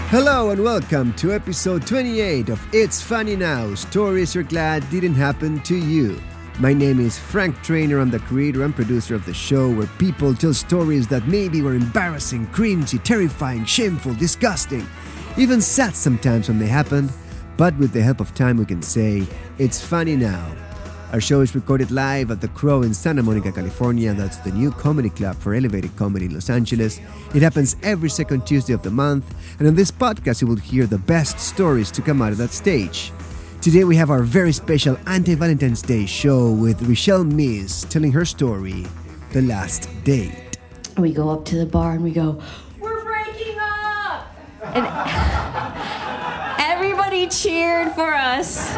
Hello and welcome to episode 28 of It's Funny Now, stories you're glad didn't happen to you. My name is Frank Trainer. I'm the creator and producer of the show where people tell stories that maybe were embarrassing, cringy, terrifying, shameful, disgusting, even sad sometimes when they happened. But with the help of time we can say, it's funny now. Our show is recorded live at The Crow in Santa Monica, California. That's the new comedy club for elevated comedy in Los Angeles. It happens every second Tuesday of the month. And on this podcast, you will hear the best stories to come out of that stage. Today, we have our very special Anti-Valentine's Day show with Richelle Mies telling her story, The Last Date. We go up to the bar and we go, "We're breaking up!" And everybody cheered for us.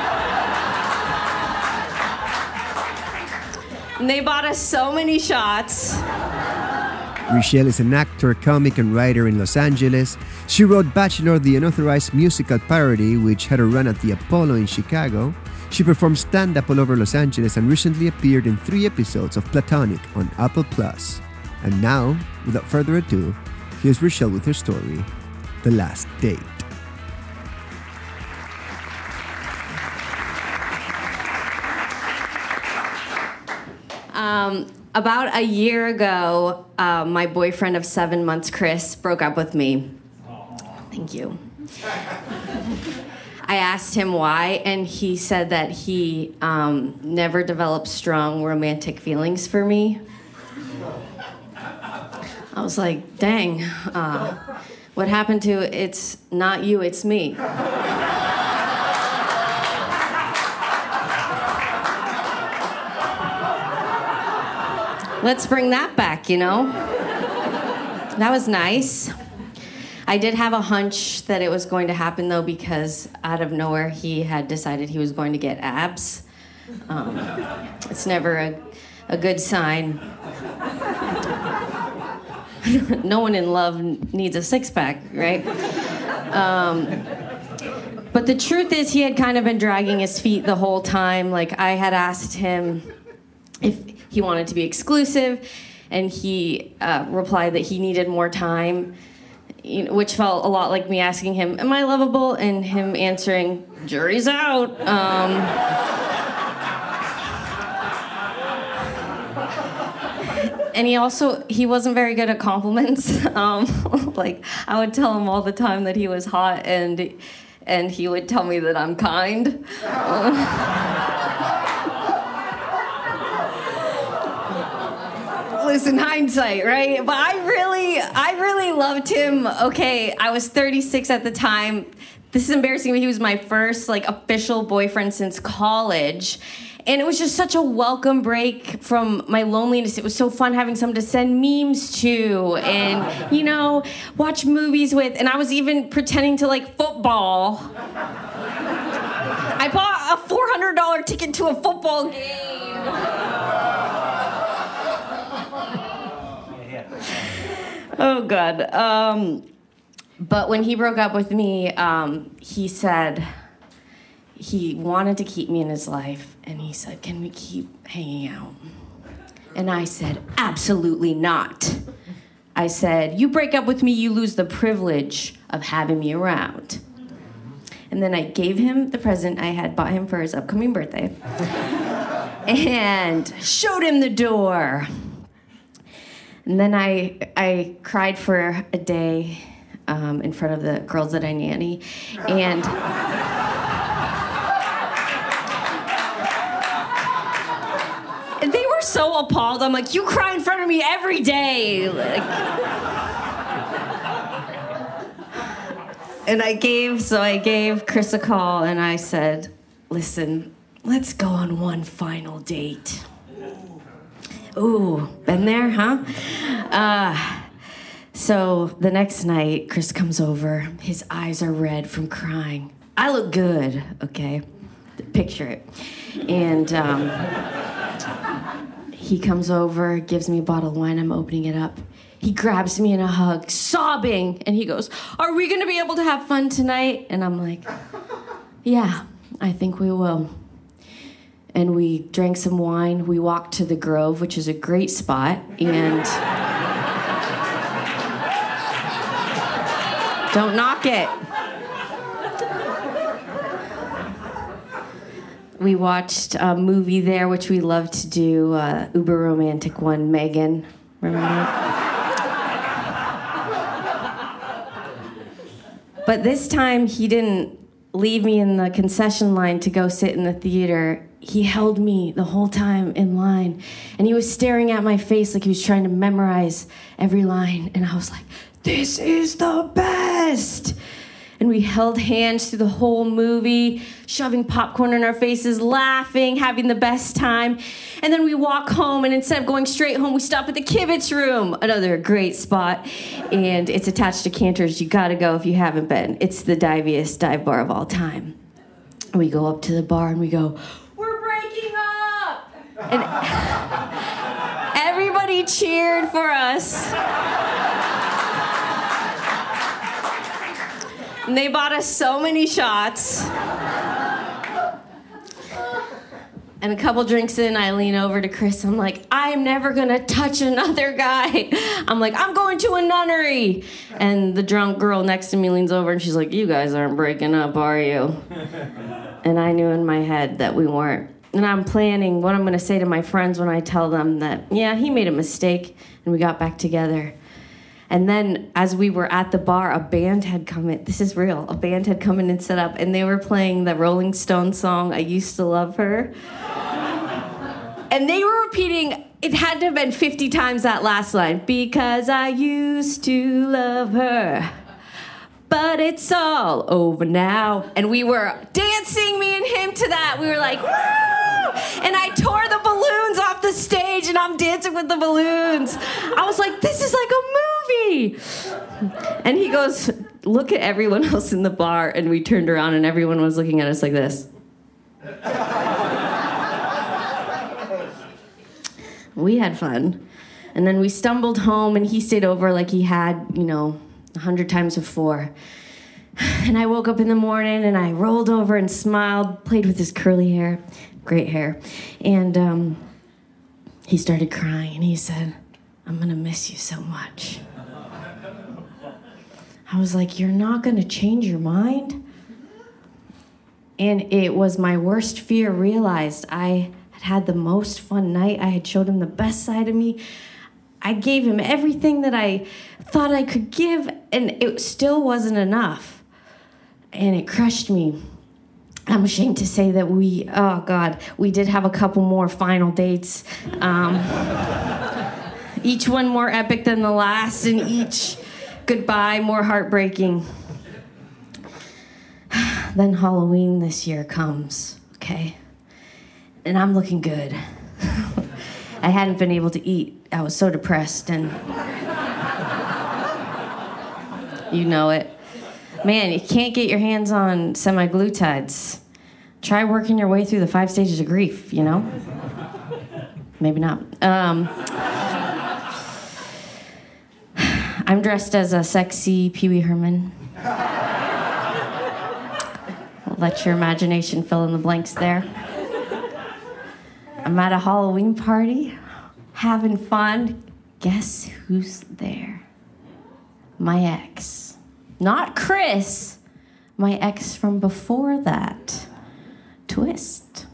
And they bought us so many shots. Richelle is an actor, comic, and writer in Los Angeles. She wrote Bachelor, the unauthorized musical parody, which had a run at the Apollo in Chicago. She performed stand-up all over Los Angeles and recently appeared in 3 episodes of Platonic on Apple Plus. And now, without further ado, here's Richelle with her story, The Last Date. About a year ago, my boyfriend of 7 months, Chris, broke up with me. Thank you. I asked him why, and he said that he never developed strong romantic feelings for me. I was like, dang, what happened to it's not you, it's me? Let's bring that back, you know? That was nice. I did have a hunch that it was going to happen, though, because out of nowhere, he had decided he was going to get abs. It's never a good sign. No one in love needs a six-pack, right? But the truth is, he had kind of been dragging his feet the whole time. Like, I had asked him if he wanted to be exclusive, and he replied that he needed more time, which felt a lot like me asking him, am I lovable? And him answering, jury's out. And he wasn't very good at compliments. Like, I would tell him all the time that he was hot, and he would tell me that I'm kind. Listen, hindsight, right? But I really loved him. Okay, I was 36 at the time. This is embarrassing, but he was my first official boyfriend since college. And it was just such a welcome break from my loneliness. It was so fun having someone to send memes to and, watch movies with. And I was even pretending to like football. I bought a $400 ticket to a football game. Oh, God. But when he broke up with me, he said he wanted to keep me in his life. And he said, can we keep hanging out? And I said, absolutely not. I said, you break up with me, you lose the privilege of having me around. And then I gave him the present I had bought him for his upcoming birthday. And showed him the door. And then I cried for a day in front of the girls that I nanny. And they were so appalled. I'm like, you cry in front of me every day. And I gave Chris a call and I said, listen, let's go on one final date. Ooh, been there, huh? So the next night, Chris comes over. His eyes are red from crying. I look good, okay? Picture it. And he comes over, gives me a bottle of wine. I'm opening it up. He grabs me in a hug, sobbing, and he goes, are we going to be able to have fun tonight? And I'm like, yeah, I think we will. And we drank some wine. We walked to the Grove, which is a great spot. And Don't knock it. We watched a movie there, which we love to do, uber romantic one, Megan. Remember it? But this time, he didn't leave me in the concession line to go sit in the theater. He held me the whole time in line, and he was staring at my face like he was trying to memorize every line, and I was like, this is the best! And we held hands through the whole movie, shoving popcorn in our faces, laughing, having the best time. And then we walk home, and instead of going straight home, we stop at the Kibitz Room, another great spot. And it's attached to Cantor's. You gotta go if you haven't been. It's the diviest dive bar of all time. And we go up to the bar, and we go, we're breaking up! And everybody cheered for us. And they bought us so many shots. And a couple drinks in, I lean over to Chris. I'm like, I'm never gonna touch another guy. I'm like, I'm going to a nunnery. And the drunk girl next to me leans over and she's like, you guys aren't breaking up, are you? And I knew in my head that we weren't. And I'm planning what I'm gonna say to my friends when I tell them that, yeah, he made a mistake and we got back together. And then as we were at the bar, a band had come in. This is real. A band had come in and set up, and they were playing the Rolling Stones song, I Used to Love Her. And they were repeating, it had to have been 50 times that last line, because I used to love her, but it's all over now. And we were dancing, me and him, to that. We were like, woo! And I tore the balloons off the stage, and I'm dancing with the balloons. I was like, this is like a movie. And he goes, look at everyone else in the bar. And we turned around, and everyone was looking at us like this. We had fun. And then we stumbled home, and he stayed over like he had, 100 times before. And I woke up in the morning, and I rolled over and smiled, played with his curly hair, great hair. And he started crying, and he said, I'm gonna miss you so much. I was like, you're not gonna change your mind? And it was my worst fear realized. I had the most fun night. I had showed him the best side of me. I gave him everything that I thought I could give, and it still wasn't enough. And it crushed me. I'm ashamed to say that we did have a couple more final dates. Each one more epic than the last, and each goodbye more heartbreaking. Then Halloween this year comes, okay? And I'm looking good. I hadn't been able to eat. I was so depressed, and you know it. Man, you can't get your hands on semaglutides. Try working your way through the 5 stages of grief, Maybe not. I'm dressed as a sexy Pee Wee Herman. Let your imagination fill in the blanks there. I'm at a Halloween party, having fun. Guess who's there? My ex. Not Chris. My ex from before that. Twist.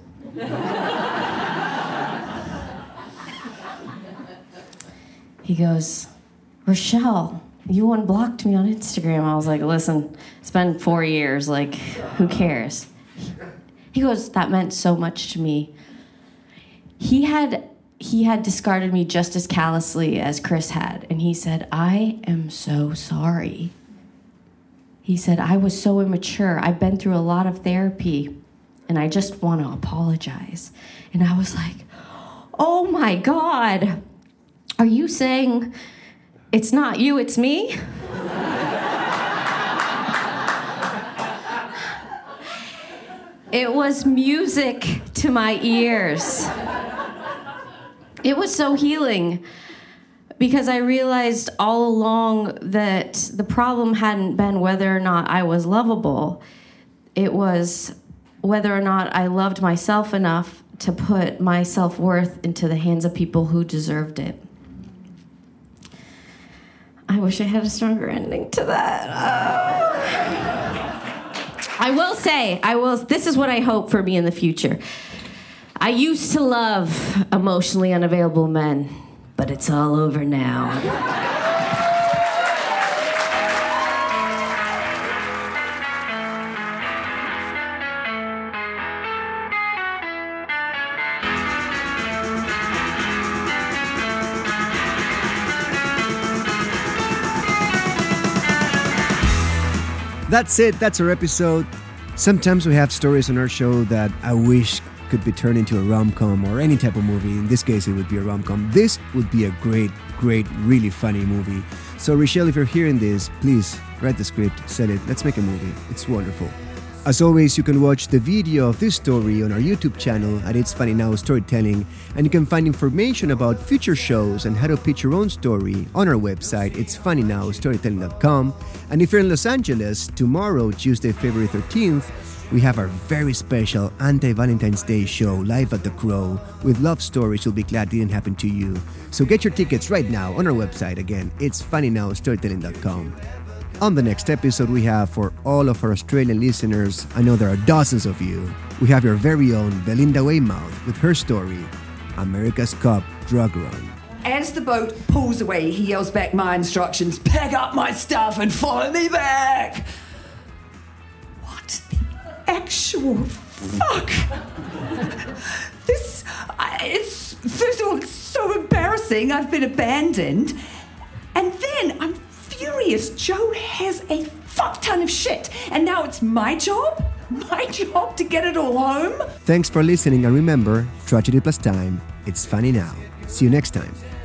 He goes, Rochelle, you unblocked me on Instagram. I was like, listen, it's been 4 years. Like, who cares? He goes, that meant so much to me. He had discarded me just as callously as Chris had. And he said, I am so sorry. He said, I was so immature. I've been through a lot of therapy, and I just want to apologize. And I was like, oh my God, are you saying it's not you, it's me? It was music to my ears. It was so healing. Because I realized all along that the problem hadn't been whether or not I was lovable. It was whether or not I loved myself enough to put my self-worth into the hands of people who deserved it. I wish I had a stronger ending to that. I will say, this is what I hope for me in the future. I used to love emotionally unavailable men, but it's all over now. That's it. That's our episode. Sometimes we have stories on our show that I wish could be turned into a rom-com or any type of movie. In this case, it would be a rom-com. This would be a great, really funny movie. So, Rochelle, if you're hearing this, please write the script, send it. Let's make a movie. It's wonderful. As always, you can watch the video of this story on our YouTube channel at It's Funny Now Storytelling, and you can find information about future shows and how to pitch your own story on our website, itsfunnynowstorytelling.com. And if you're in Los Angeles, tomorrow, Tuesday, February 13th, we have our very special Anti-Valentine's Day show live at The Crow with love stories you'll be glad didn't happen to you. So get your tickets right now on our website. Again, itsfunnynowstorytelling.com. On the next episode, we have, for all of our Australian listeners, I know there are dozens of you, we have your very own Belinda Weymouth with her story, America's Cup Drug Run. As the boat pulls away, he yells back my instructions, pack up my stuff and follow me back. What the actual fuck? First of all, it's so embarrassing. I've been abandoned. And then I'm furious. Joe has a fuck ton of shit. And now it's my job to get it all home. Thanks for listening, and remember, tragedy plus time, it's funny now. See you next time.